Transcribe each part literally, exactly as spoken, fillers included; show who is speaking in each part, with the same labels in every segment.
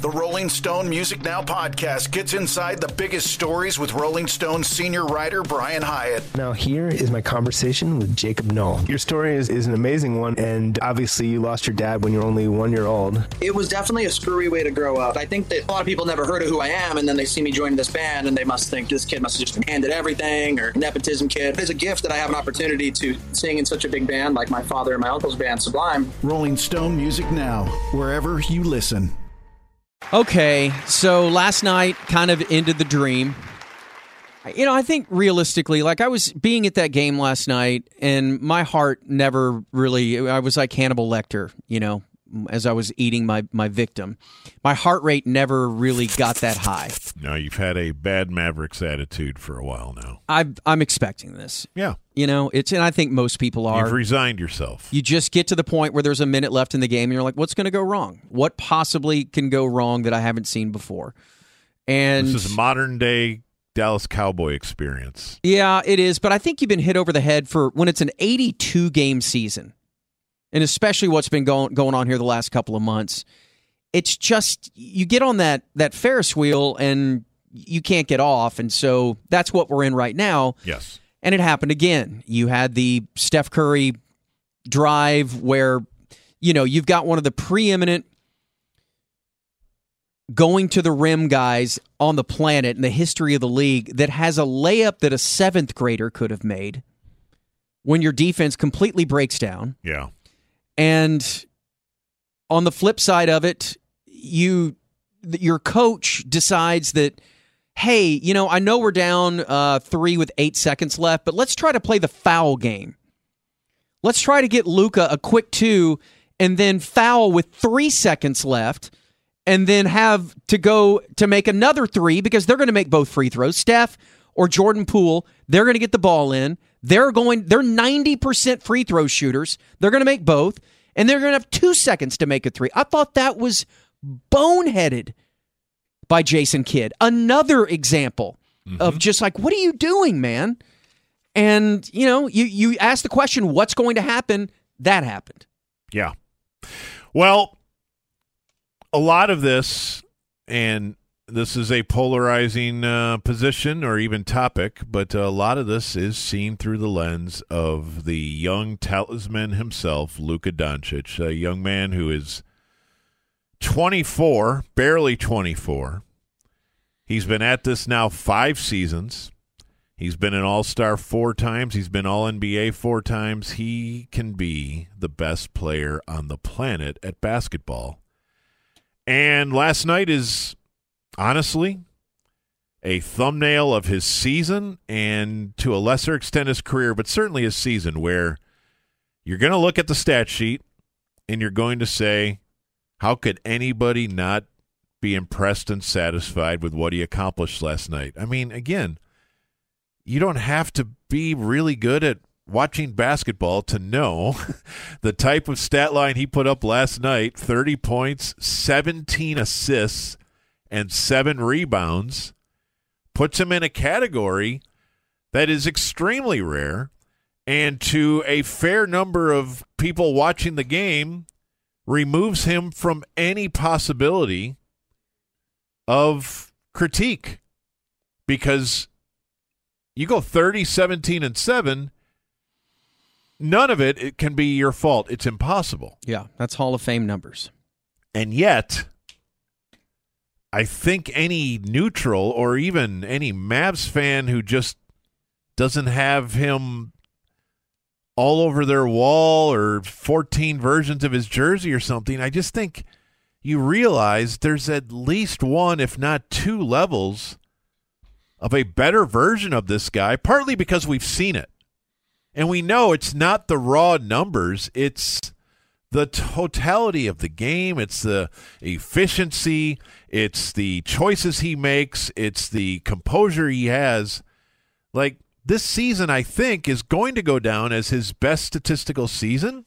Speaker 1: The Rolling Stone Music Now podcast gets inside the biggest stories with Rolling Stone senior writer Brian Hyatt.
Speaker 2: Now here is my conversation with Jacob Noll. Your story is, is an amazing one, and obviously you lost your dad when you were only one year old.
Speaker 3: It was definitely a screwy way to grow up. I think that a lot of people never heard of who I am, and then they see me joining this band, and they must think this kid must have just been handed everything, or nepotism kid. It's a gift that I have an opportunity to sing in such a big band like my father and my uncle's band, Sublime.
Speaker 1: Rolling Stone Music Now, wherever you listen.
Speaker 4: Okay, so last night kind of ended the dream. You know, I think realistically, like I was being at that game last night, and my heart never really, I was like Hannibal Lecter, you know, as I was eating my, my victim. My heart rate never really got that high.
Speaker 5: No, you've had a bad Mavericks attitude for a while now.
Speaker 4: I've, I'm expecting this.
Speaker 5: Yeah.
Speaker 4: You know, it's, and I think most people are.
Speaker 5: You've resigned yourself.
Speaker 4: You just get to the point where there's a minute left in the game, and you're like, what's going to go wrong? What possibly can go wrong that I haven't seen before? And
Speaker 5: this is modern day Dallas Cowboy experience.
Speaker 4: Yeah, it is, but I think you've been hit over the head for when it's an eighty-two game season, and especially what's been going going on here the last couple of months. It's just, you get on that that Ferris wheel, and you can't get off, and so that's what we're in right now.
Speaker 5: Yes.
Speaker 4: And it happened again. You had the Steph Curry drive where, you know, you've got one of the preeminent going to the rim guys on the planet in the history of the league that has a layup that a seventh grader could have made when your defense completely breaks down.
Speaker 5: Yeah.
Speaker 4: And on the flip side of it, you your coach decides that, hey, you know, I know we're down uh, three with eight seconds left, but let's try to play the foul game. Let's try to get Luka a quick two and then foul with three seconds left and then have to go to make another three because they're going to make both free throws. Steph or Jordan Poole, they're going to get the ball in. They're going, they're ninety percent free throw shooters. They're going to make both, and they're going to have two seconds to make a three. I thought that was boneheaded by Jason Kidd. Another example mm-hmm. of just like, what are you doing, man? And, you know, you, you ask the question, what's going to happen? That happened.
Speaker 5: Yeah. Well, a lot of this, and this is a polarizing uh, position or even topic, but a lot of this is seen through the lens of the young talisman himself, Luka Doncic, a young man who is twenty-four, barely twenty-four. He's been at this now five seasons. He's been an all-star four times. He's been all N B A four times. He can be the best player on the planet at basketball. And last night is, honestly, a thumbnail of his season and to a lesser extent his career, but certainly his season, where you're going to look at the stat sheet and you're going to say, how could anybody not be impressed and satisfied with what he accomplished last night? I mean, again, you don't have to be really good at watching basketball to know the type of stat line he put up last night, thirty points, seventeen assists, and seven rebounds, puts him in a category that is extremely rare, and to a fair number of people watching the game, removes him from any possibility of critique. Because you go thirty, seventeen, and seven, none of it, it can be your fault. It's impossible.
Speaker 4: Yeah, that's Hall of Fame numbers.
Speaker 5: And yet, I think any neutral or even any Mavs fan who just doesn't have him all over their wall or fourteen versions of his jersey or something, I just think you realize there's at least one, if not two levels of a better version of this guy, partly because we've seen it. And we know it's not the raw numbers, it's the totality of the game, it's the efficiency, it's the choices he makes, it's the composure he has. Like, this season, I think, is going to go down as his best statistical season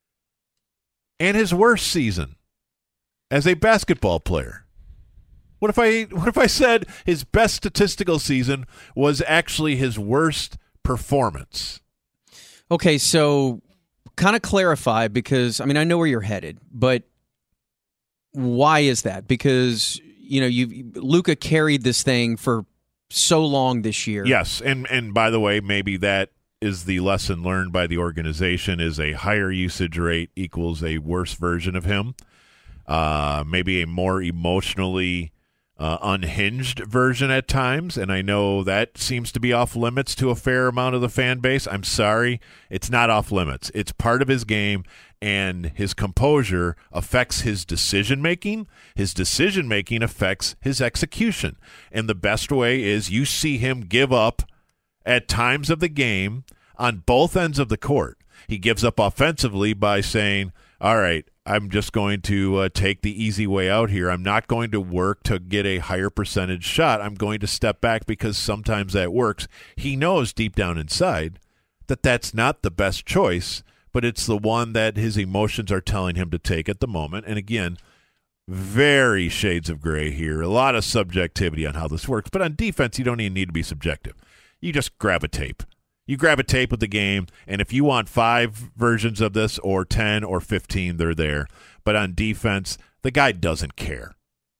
Speaker 5: and his worst season as a basketball player. What if I what if I said his best statistical season was actually his worst performance?
Speaker 4: Okay, so kind of clarify, because, I mean, I know where you're headed, but Why is that? Because, you know, you Luka carried this thing for so long this year.
Speaker 5: Yes, and and by the way, maybe that is the lesson learned by the organization is a higher usage rate equals a worse version of him. Uh, maybe a more emotionally uh, unhinged version at times, and I know that seems to be off limits to a fair amount of the fan base. I'm sorry, it's not off limits. It's part of his game, and his composure affects his decision-making. His decision-making affects his execution, and the best way is you see him give up at times of the game on both ends of the court. He gives up offensively by saying, all right, I'm just going to uh, take the easy way out here. I'm not going to work to get a higher percentage shot. I'm going to step back because sometimes that works. He knows deep down inside that that's not the best choice, but it's the one that his emotions are telling him to take at the moment. And again, very shades of gray here. A lot of subjectivity on how this works. But on defense, you don't even need to be subjective. You just grab a tape. You grab a tape of the game, and if you want five versions of this or ten or fifteen, they're there. But on defense, the guy doesn't care.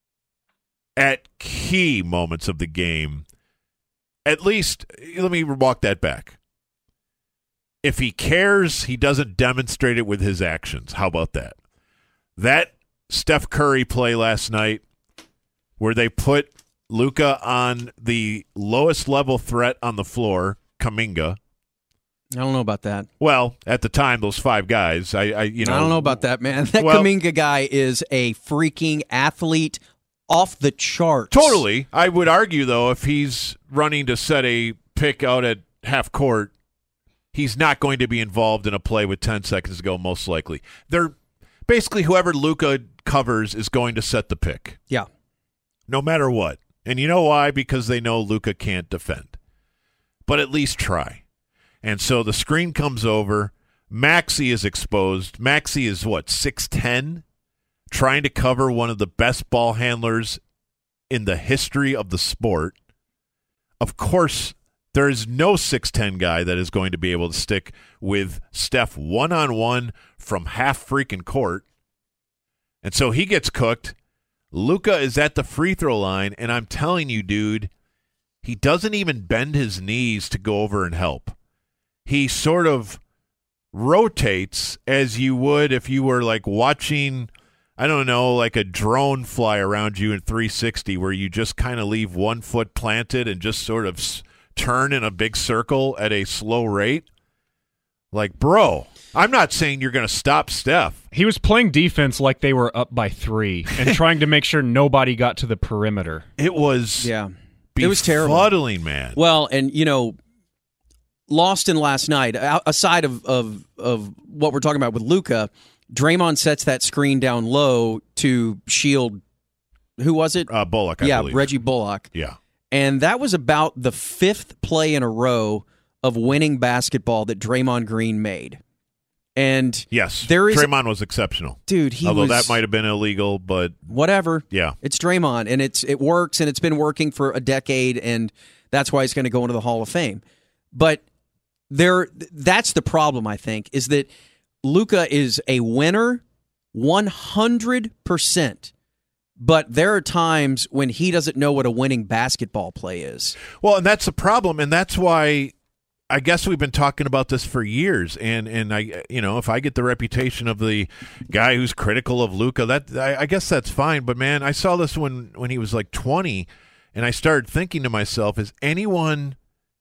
Speaker 5: At key moments of the game, at least, let me walk that back. If he cares, he doesn't demonstrate it with his actions. How about that? That Steph Curry play last night where they put Luka on the lowest level threat on the floor, Kuminga.
Speaker 4: I don't know about that.
Speaker 5: Well, at the time, those five guys, I, I you know,
Speaker 4: I don't know about that, man. That
Speaker 5: well,
Speaker 4: Kuminga guy is a freaking athlete off the charts.
Speaker 5: Totally. I would argue, though, if he's running to set a pick out at half court, he's not going to be involved in a play with ten seconds to go, most likely. They're basically whoever Luka covers is going to set the pick.
Speaker 4: Yeah.
Speaker 5: No matter what. And you know why? Because they know Luka can't defend. But at least try. And so the screen comes over. Maxey is exposed. Maxey is, what, six ten? Trying to cover one of the best ball handlers in the history of the sport. Of course, there is no six ten guy that is going to be able to stick with Steph one-on-one from half freaking court. And so he gets cooked. Luka is at the free throw line, and I'm telling you, dude, he doesn't even bend his knees to go over and help. He sort of rotates as you would if you were like watching, I don't know, like a drone fly around you in three sixty where you just kind of leave one foot planted and just sort of s- turn in a big circle at a slow rate. Like, bro, I'm not saying you're going to stop Steph.
Speaker 6: He was playing defense like they were up by three and trying to make sure nobody got to the perimeter.
Speaker 5: It was
Speaker 4: yeah, it was terrible.
Speaker 5: Befuddling, man.
Speaker 4: Well, and, you know, lost in last night, aside of, of, of what we're talking about with Luka, Draymond sets that screen down low to shield, who was it?
Speaker 5: Uh, Bullock, I
Speaker 4: yeah,
Speaker 5: believe.
Speaker 4: Reggie Bullock.
Speaker 5: Yeah.
Speaker 4: And that was about the fifth play in a row of winning basketball that Draymond Green made. And
Speaker 5: yes,
Speaker 4: there is
Speaker 5: Draymond was exceptional.
Speaker 4: Dude, he
Speaker 5: Although
Speaker 4: was,
Speaker 5: that might have been illegal, but
Speaker 4: whatever.
Speaker 5: Yeah.
Speaker 4: It's Draymond, and it's it works, and it's been working for a decade, and that's why he's going to go into the Hall of Fame. But there, that's the problem, I think, is that Luka is a winner one hundred percent. But there are times when he doesn't know what a winning basketball play is.
Speaker 5: Well, and that's the problem, and that's why I guess we've been talking about this for years. And and I, you know, if I get the reputation of the guy who's critical of Luka, that I, I guess that's fine. But man, I saw this when when he was like twenty, and I started thinking to myself: Is anyone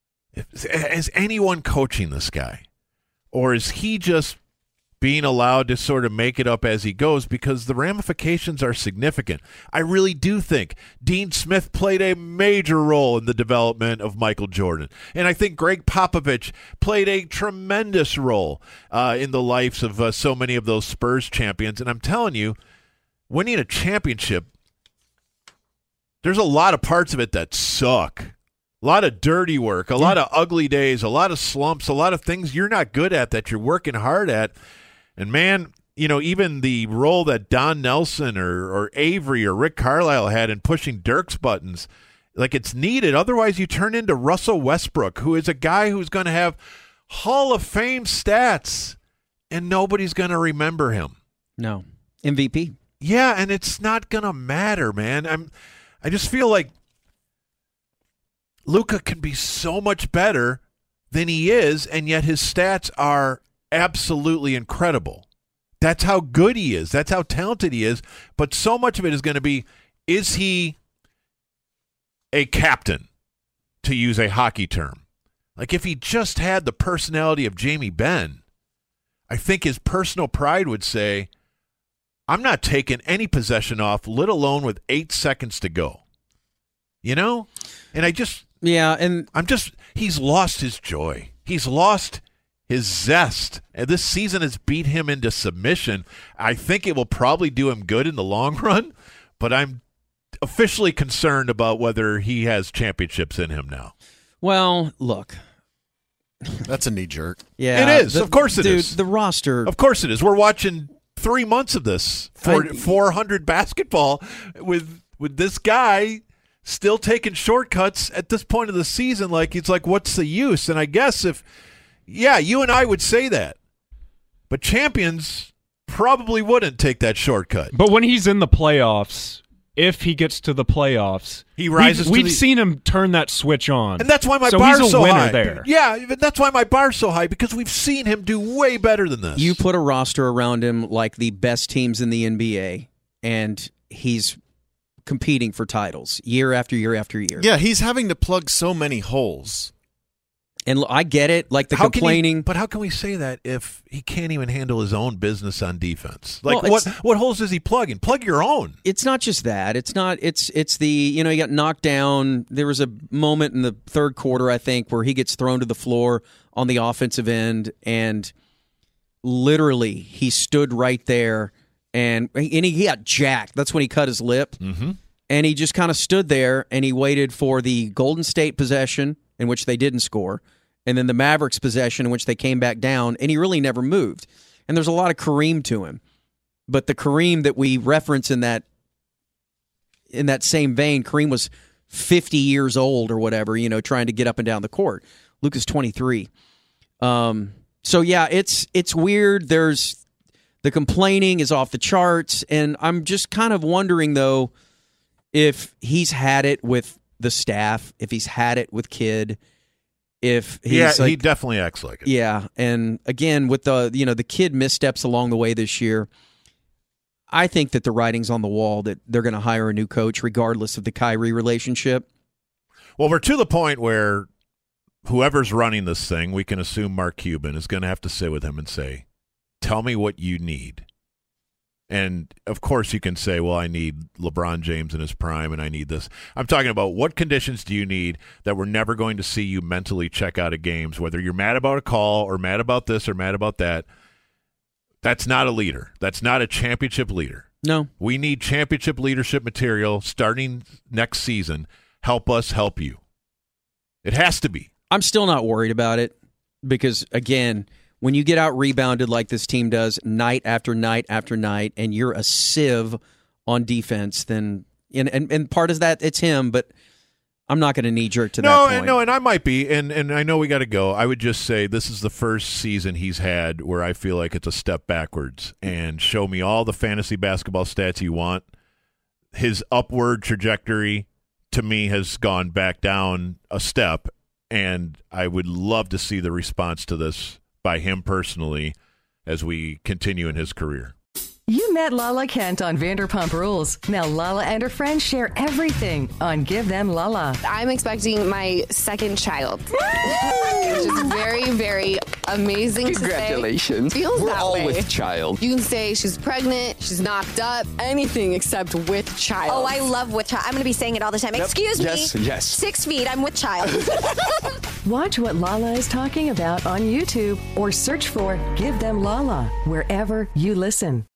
Speaker 5: is anyone coaching this guy, or is he just being allowed to sort of make it up as he goes, because the ramifications are significant? I really do think Dean Smith played a major role in the development of Michael Jordan. And I think Greg Popovich played a tremendous role uh, in the lives of uh, so many of those Spurs champions. And I'm telling you, winning a championship, there's a lot of parts of it that suck. A lot of dirty work, a lot of ugly days, a lot of slumps, a lot of things you're not good at that you're working hard at. And, man, you know, even the role that Don Nelson or, or Avery or Rick Carlisle had in pushing Dirk's buttons, like, it's needed. Otherwise, you turn into Russell Westbrook, who is a guy who's going to have Hall of Fame stats, and nobody's going to remember him.
Speaker 4: No. M V P.
Speaker 5: Yeah, and it's not going to matter, man. I'm I just feel like Luka can be so much better than he is, and yet his stats are absolutely incredible. That's how good he is. That's how talented he is. But so much of it is going to be, is he a captain, to use a hockey term? Like, if he just had the personality of Jamie Benn, I think his personal pride would say, I'm not taking any possession off, let alone with eight seconds to go. You know? And I just...
Speaker 4: Yeah, and...
Speaker 5: I'm just... He's lost his joy. He's lost his zest. And this season has beat him into submission. I think it will probably do him good in the long run, but I'm officially concerned about whether he has championships in him now.
Speaker 4: Well, look.
Speaker 7: That's a knee jerk.
Speaker 4: Yeah.
Speaker 5: It is.
Speaker 4: The,
Speaker 5: of course it
Speaker 4: dude,
Speaker 5: is.
Speaker 4: The roster.
Speaker 5: Of course it is. We're watching three months of this for
Speaker 4: I,
Speaker 5: four hundred basketball with with this guy still taking shortcuts at this point of the season. Like, it's like, what's the use? And I guess if, yeah, you and I would say that, but champions probably wouldn't take that shortcut.
Speaker 6: But when he's in the playoffs, if he gets to the playoffs,
Speaker 5: he rises.
Speaker 6: We've,
Speaker 5: to
Speaker 6: we've
Speaker 5: the,
Speaker 6: seen him turn that switch on,
Speaker 5: and that's why my
Speaker 6: so
Speaker 5: bar's
Speaker 6: he's a
Speaker 5: so
Speaker 6: winner
Speaker 5: high.
Speaker 6: There,
Speaker 5: yeah, that's why my bar's so high, because we've seen him do way better than this.
Speaker 4: You put a roster around him like the best teams in the N B A, and he's competing for titles year after year after year.
Speaker 7: Yeah, he's having to plug so many holes.
Speaker 4: And l- I get it, like the
Speaker 5: how
Speaker 4: complaining.
Speaker 5: Can he, but how can we say that if he can't even handle his own business on defense? Like,
Speaker 4: Well,
Speaker 5: what
Speaker 4: it's-
Speaker 5: what holes is he plugging? Plug your own.
Speaker 4: It's not just that. It's not. It's it's the you know he got knocked down. There was a moment in the third quarter, I think, where he gets thrown to the floor on the offensive end, and literally he stood right there, and and he, he got jacked. That's when he cut his lip,
Speaker 5: Mm-hmm.
Speaker 4: and he just kind of stood there and he waited for the Golden State possession in which they didn't score, and then the Mavericks possession in which they came back down, and he really never moved. And there's a lot of Kareem to him, but the Kareem that we reference in that in that same vein, Kareem was fifty years old or whatever, you know, trying to get up and down the court. Luke is twenty-three. Um, so yeah, it's it's weird. There's the complaining is off the charts, and I'm just kind of wondering though if he's had it with the staff, if he's had it with Kidd, if he's
Speaker 5: Yeah,
Speaker 4: like,
Speaker 5: he definitely acts like it.
Speaker 4: yeah, and again with the you know the Kidd missteps along the way this year, I think that the writing's on the wall that they're going to hire a new coach regardless of the Kyrie relationship.
Speaker 5: Well, we're to the point where whoever's running this thing, we can assume Mark Cuban, is going to have to sit with him and say, tell me what you need. And, of course, you can say, well, I need LeBron James in his prime, and I need this. I'm talking about what conditions do you need that we're never going to see you mentally check out of games, whether you're mad about a call or mad about this or mad about that. That's not a leader. That's not a championship leader.
Speaker 4: No.
Speaker 5: We need championship leadership material starting next season. Help us help you. It has to be.
Speaker 4: I'm still not worried about it because, again, when you get out rebounded like this team does night after night after night, and you're a sieve on defense, then and and, and part of that it's him, but I'm not going to knee jerk to
Speaker 5: no,
Speaker 4: that point.
Speaker 5: And, no, and I might be, and and I know we got to go. I would just say this is the first season he's had where I feel like it's a step backwards. And show me all the fantasy basketball stats you want. His upward trajectory to me has gone back down a step, and I would love to see the response to this by him personally as we continue in his career.
Speaker 8: You met Lala Kent on Vanderpump Rules. Now Lala and her friends share everything on Give Them Lala.
Speaker 9: I'm expecting my second child. Which is very, very amazing
Speaker 10: Congratulations.
Speaker 9: to say. Feels
Speaker 10: We're
Speaker 9: that
Speaker 10: all
Speaker 9: way.
Speaker 10: with child.
Speaker 9: You can say she's pregnant, she's knocked up, anything except with child.
Speaker 11: Oh, I love with child. I'm going to be saying it all the time.
Speaker 10: Yep.
Speaker 11: Excuse
Speaker 10: Yes,
Speaker 11: me.
Speaker 10: yes.
Speaker 11: Six feet. I'm with child.
Speaker 8: Watch what Lala is talking about on YouTube or search for Give Them Lala wherever you listen.